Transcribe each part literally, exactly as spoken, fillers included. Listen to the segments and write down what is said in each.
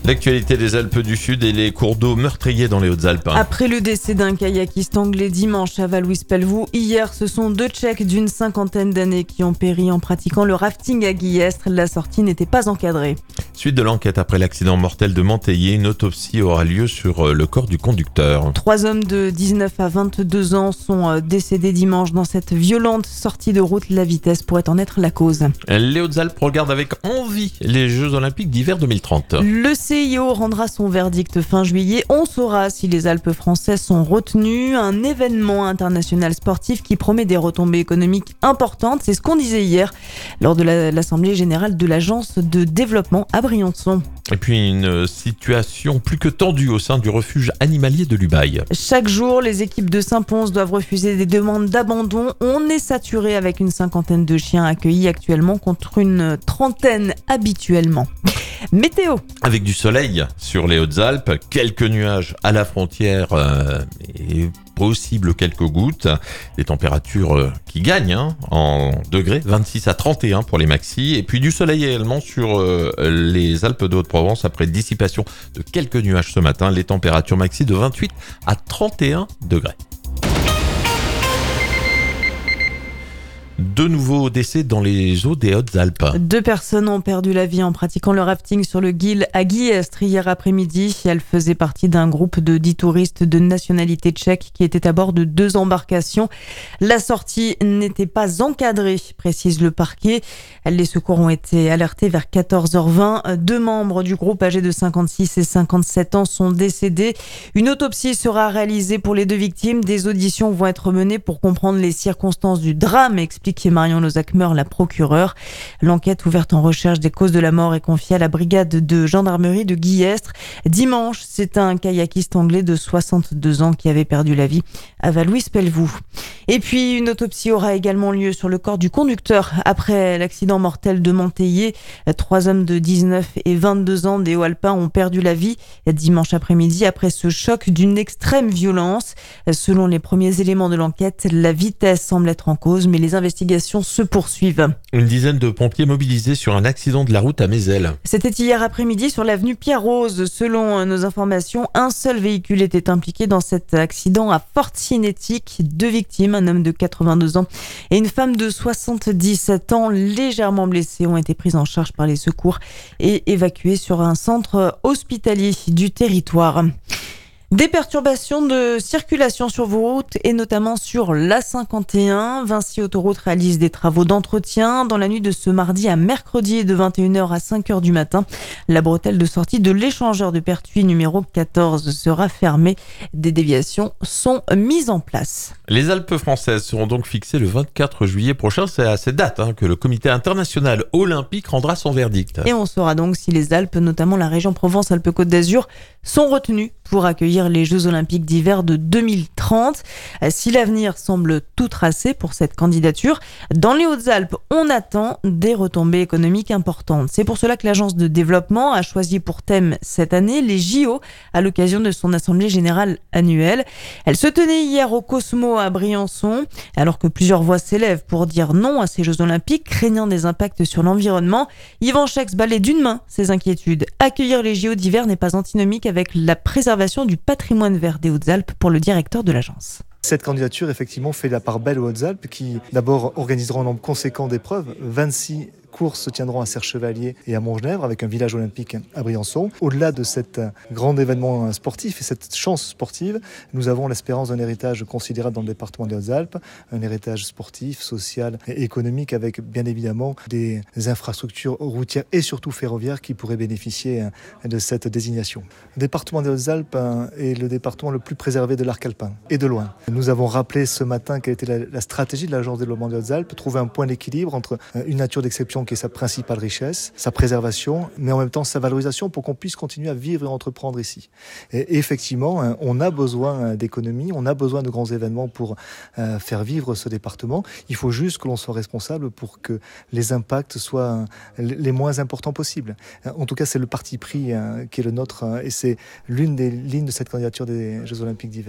L'actualité des Alpes du Sud et les cours d'eau meurtriers dans les Hautes-Alpes. Après le décès d'un kayakiste anglais dimanche à Vallouis-Pelvoux, hier, ce sont deux Tchèques d'une cinquantaine d'années qui ont péri en pratiquant le rafting à Guillestre. La sortie n'était pas encadrée. Suite de l'enquête après l'accident mortel de Monteillé, une autopsie aura lieu sur le corps du conducteur. Trois hommes de dix-neuf à vingt-deux ans sont décédés dimanche dans cette violente sortie de route. La vitesse pourrait en être la cause. Les Hautes-Alpes regardent avec envie les Jeux Olympiques d'hiver deux mille trente. Le C I O rendra son verdict fin juillet. On saura si les Alpes françaises sont retenues. Un événement international sportif qui promet des retombées économiques importantes. C'est ce qu'on disait hier lors de la, l'Assemblée générale de l'Agence de développement à Briançon. Et puis une situation plus que tendue au sein du refuge animalier de l'Ubaye. Chaque jour, les équipes de Saint-Pons doivent refuser des demandes d'abandon. On est saturé avec une cinquantaine de chiens accueillis actuellement contre une trentaine habituellement. Météo. Avec du soleil sur les Hautes-Alpes, quelques nuages à la frontière euh, et possible quelques gouttes. Des températures euh, qui gagnent hein, en degrés, vingt-six à trente et un pour les maxis. Et puis du soleil également sur euh, les Alpes de Haute-Provence après dissipation de quelques nuages ce matin. Les températures maxi de vingt-huit à trente et un degrés. Deux nouveaux décès dans les eaux des Hautes-Alpes. Deux personnes ont perdu la vie en pratiquant le rafting sur le Guil à Guillestre hier après-midi. Elles faisaient partie d'un groupe de dix touristes de nationalité tchèque qui étaient à bord de deux embarcations. La sortie n'était pas encadrée, précise le parquet. Les secours ont été alertés vers quatorze heures vingt. Deux membres du groupe âgés de cinquante-six et cinquante-sept ans sont décédés. Une autopsie sera réalisée pour les deux victimes. Des auditions vont être menées pour comprendre les circonstances du drame, explique Marion Lozac-Meur, la procureure. L'enquête ouverte en recherche des causes de la mort est confiée à la brigade de gendarmerie de Guillestre. Dimanche, c'est un kayakiste anglais de soixante-deux ans qui avait perdu la vie à Vallouis-Pelvoux. Et puis, une autopsie aura également lieu sur le corps du conducteur après l'accident mortel de Monteillé. Trois hommes de dix-neuf et vingt-deux ans des Hauts-Alpins ont perdu la vie dimanche après-midi après ce choc d'une extrême violence. Selon les premiers éléments de l'enquête, la vitesse semble être en cause, mais les investigations se poursuivent. Une dizaine de pompiers mobilisés sur un accident de la route à Mézelles. C'était hier après-midi sur l'avenue Pierre-Rose. Selon nos informations, un seul véhicule était impliqué dans cet accident à Fort-Cinétique. Deux victimes, un homme de quatre-vingt-deux ans et une femme de soixante-dix-sept ans légèrement blessés, ont été prises en charge par les secours et évacués sur un centre hospitalier du territoire. Des perturbations de circulation sur vos routes et notamment sur l'A cinquante et un. Vinci Autoroute réalise des travaux d'entretien dans la nuit de ce mardi à mercredi de vingt et une heures à cinq heures du matin. La bretelle de sortie de l'échangeur de Pertuis numéro quatorze sera fermée. Des déviations sont mises en place. Les Alpes françaises seront donc fixées le vingt-quatre juillet prochain. C'est à cette date hein, que le comité international olympique rendra son verdict. Et on saura donc si les Alpes, notamment la région Provence-Alpes-Côte d'Azur, sont retenues pour accueillir les Jeux Olympiques d'hiver de deux mille trente. Si l'avenir semble tout tracé pour cette candidature, dans les Hautes-Alpes, on attend des retombées économiques importantes. C'est pour cela que l'Agence de développement a choisi pour thème cette année les J O à l'occasion de son assemblée générale annuelle. Elle se tenait hier au Cosmo à Briançon, alors que plusieurs voix s'élèvent pour dire non à ces Jeux Olympiques, craignant des impacts sur l'environnement. Yvan Chex balaie d'une main ces inquiétudes. Accueillir les J O d'hiver n'est pas antinomique avec la préservation du patrimoine vert des Hautes-Alpes pour le directeur de l'agence. Cette candidature, effectivement, fait la part belle aux Hautes-Alpes qui, d'abord, organiseront un nombre conséquent d'épreuves. vingt-six courses se tiendront à Serre-Chevalier et à Montgenèvre avec un village olympique à Briançon. Au-delà de cet grand événement sportif et cette chance sportive, nous avons l'espérance d'un héritage considérable dans le département des Hautes-Alpes, un héritage sportif, social et économique avec bien évidemment des infrastructures routières et surtout ferroviaires qui pourraient bénéficier de cette désignation. Le département des Hautes-Alpes est le département le plus préservé de l'arc alpin et de loin. Nous avons rappelé ce matin quelle était la, la stratégie de l'Agence de développement des Hautes-Alpes, trouver un point d'équilibre entre une nature d'exception qui est sa principale richesse, sa préservation, mais en même temps sa valorisation pour qu'on puisse continuer à vivre et entreprendre ici. Et effectivement, on a besoin d'économie, on a besoin de grands événements pour euh, faire vivre ce département. Il faut juste que l'on soit responsable pour que les impacts soient les moins importants possibles. En tout cas, c'est le parti pris euh, qui est le nôtre euh, et c'est l'une des lignes de cette candidature des Jeux Olympiques d'hiver.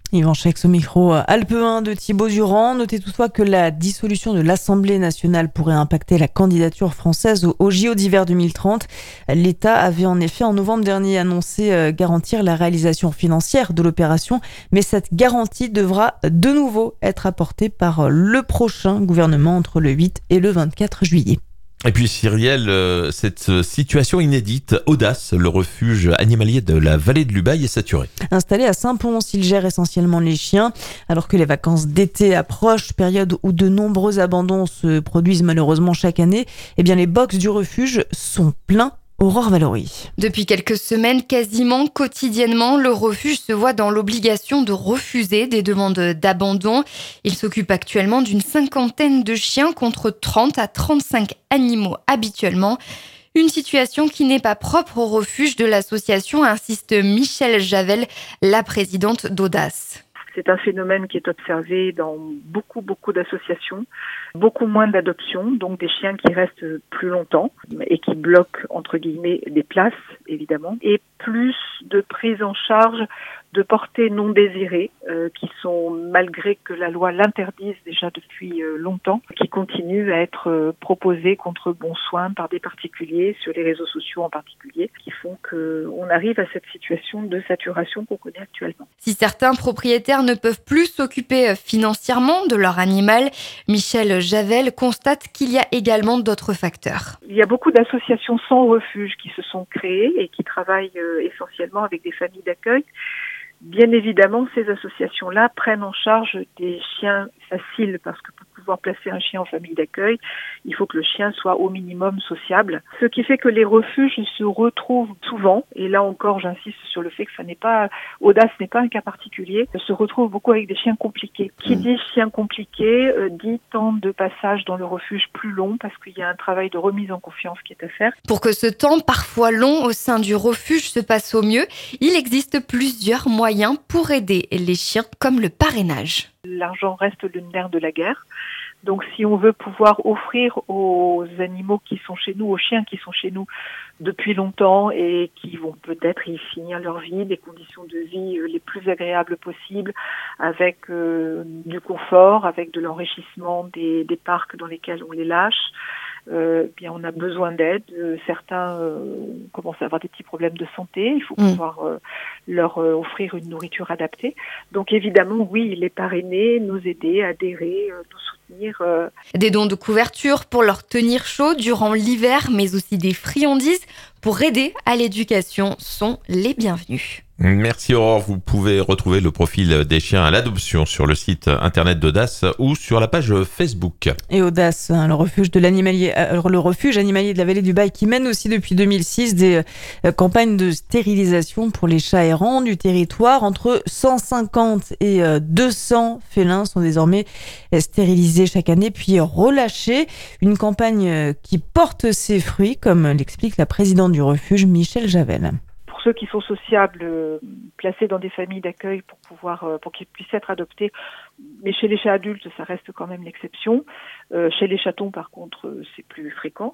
Yvan Chex au micro Alpe un de Thibaut Durand. Notez toutefois que la dissolution de l'Assemblée nationale pourrait impacter la candidature française au J O d'hiver deux mille trente. L'État avait en effet en novembre dernier annoncé garantir la réalisation financière de l'opération, mais cette garantie devra de nouveau être apportée par le prochain gouvernement entre le huit et le vingt-quatre juillet. Et puis Cyrielle, euh, cette situation inédite, Audace, le refuge animalier de la vallée de l'Ubaye, est saturé. Installé à Saint-Pons, il gère essentiellement les chiens. Alors que les vacances d'été approchent, période où de nombreux abandons se produisent malheureusement chaque année, eh bien les box du refuge sont pleins. Aurore Valory. Depuis quelques semaines, quasiment quotidiennement, le refuge se voit dans l'obligation de refuser des demandes d'abandon. Il s'occupe actuellement d'une cinquantaine de chiens contre trente à trente-cinq animaux habituellement. Une situation qui n'est pas propre au refuge de l'association, insiste Michèle Javel, la présidente d'Audace. C'est un phénomène qui est observé dans beaucoup, beaucoup d'associations, beaucoup moins d'adoptions, donc des chiens qui restent plus longtemps et qui bloquent, entre guillemets, des places, évidemment, et plus de prise en charge de portées non désirées, euh, qui sont, malgré que la loi l'interdise déjà depuis euh, longtemps, qui continuent à être euh, proposées contre bon soin par des particuliers, sur les réseaux sociaux en particulier, qui font qu'on arrive à cette situation de saturation qu'on connaît actuellement. Si certains propriétaires ne peuvent plus s'occuper financièrement de leur animal, Michèle Javel constate qu'il y a également d'autres facteurs. Il y a beaucoup d'associations sans refuge qui se sont créées et qui travaillent euh, essentiellement avec des familles d'accueil. Bien évidemment, ces associations-là prennent en charge des chiens faciles parce que pour pouvoir placer un chien en famille d'accueil, il faut que le chien soit au minimum sociable. Ce qui fait que les refuges se retrouvent souvent, et là encore j'insiste sur le fait que ça n'est pas, Audace n'est pas un cas particulier, se retrouvent beaucoup avec des chiens compliqués. Qui dit chien compliqué euh, dit temps de passage dans le refuge plus long parce qu'il y a un travail de remise en confiance qui est à faire. Pour que ce temps, parfois long, au sein du refuge se passe au mieux, il existe plusieurs moyens pour aider les chiens, comme le parrainage. L'argent reste le nerf de la guerre. Donc si on veut pouvoir offrir aux animaux qui sont chez nous, aux chiens qui sont chez nous depuis longtemps et qui vont peut-être y finir leur vie, des conditions de vie les plus agréables possibles, avec euh, du confort, avec de l'enrichissement des, des parcs dans lesquels on les lâche, Euh, bien on a besoin d'aide. Euh, certains euh, commencent à avoir des petits problèmes de santé. Il faut mmh. pouvoir euh, leur euh, offrir une nourriture adaptée. Donc évidemment, oui, les parrainer, nous aider, adhérer, euh, nous soutenir. Euh... Des dons de couverture pour leur tenir chaud durant l'hiver, mais aussi des friandises pour aider à l'éducation sont les bienvenus. Merci Aurore, vous pouvez retrouver le profil des chiens à l'adoption sur le site internet d'Audace ou sur la page Facebook. Et Audace, le refuge de l'animalier, le refuge animalier de la vallée du Baye qui mène aussi depuis deux mille six des campagnes de stérilisation pour les chats errants du territoire. Entre cent cinquante et deux cents félins sont désormais stérilisés chaque année puis relâchés. Une campagne qui porte ses fruits, comme l'explique la présidente du refuge, Michèle Javel. Pour ceux qui sont sociables, euh, placés dans des familles d'accueil pour pouvoir, euh, pour qu'ils puissent être adoptés. Mais chez les chats adultes, ça reste quand même l'exception. Euh, chez les chatons, par contre, euh, c'est plus fréquent.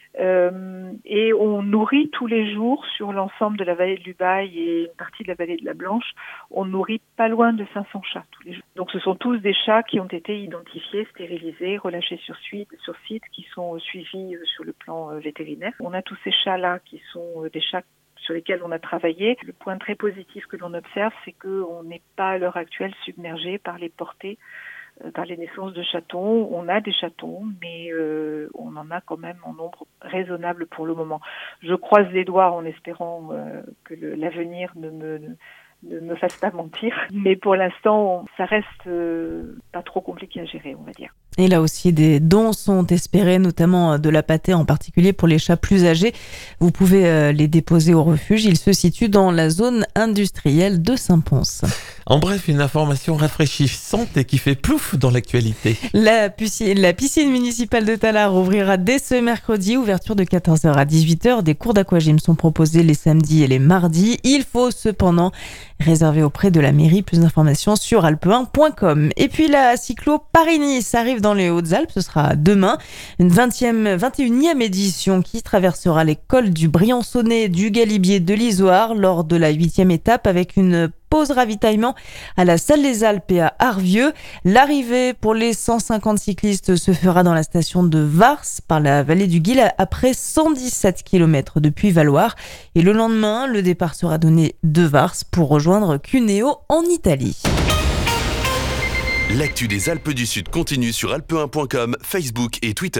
Euh, et on nourrit tous les jours sur l'ensemble de la vallée de l'Ubaye et une partie de la vallée de la Blanche, on nourrit pas loin de cinq cents chats tous les jours. Donc ce sont tous des chats qui ont été identifiés, stérilisés, relâchés sur site, sur site qui sont suivis sur le plan vétérinaire. On a tous ces chats-là qui sont des chats sur lesquels on a travaillé. Le point très positif que l'on observe, c'est qu'on n'est pas à l'heure actuelle submergé par les portées, euh, par les naissances de chatons. On a des chatons, mais euh, on en a quand même en nombre raisonnable pour le moment. Je croise les doigts en espérant euh, que le, l'avenir ne me... ne me fasse pas mentir, mais pour l'instant, ça reste euh, pas trop compliqué à gérer, on va dire. Et là aussi, des dons sont espérés, notamment de la pâtée en particulier pour les chats plus âgés. Vous pouvez les déposer au refuge. Il se situe dans la zone industrielle de Saint-Pons. En bref, une information rafraîchissante et qui fait plouf dans l'actualité. La piscine, la piscine municipale de Tallard ouvrira dès ce mercredi, ouverture de quatorze heures à dix-huit heures. Des cours d'aquagym sont proposés les samedis et les mardis. Il faut cependant réserver auprès de la mairie. Plus d'informations sur alpe un point com. Et puis la cyclo Paris-Nice arrive dans les Hautes-Alpes. Ce sera demain. Une vingtième, vingt et unième édition qui traversera les cols du Briançonnais, du Galibier, de l'Izoard lors de la huitième étape avec une pause ravitaillement à la Salle des Alpes et à Arvieux. L'arrivée pour les cent cinquante cyclistes se fera dans la station de Vars par la vallée du Guil après cent dix-sept kilomètres depuis Valloire. Et le lendemain, le départ sera donné de Vars pour rejoindre Cuneo en Italie. L'actu des Alpes du Sud continue sur alpe un point com, Facebook et Twitter.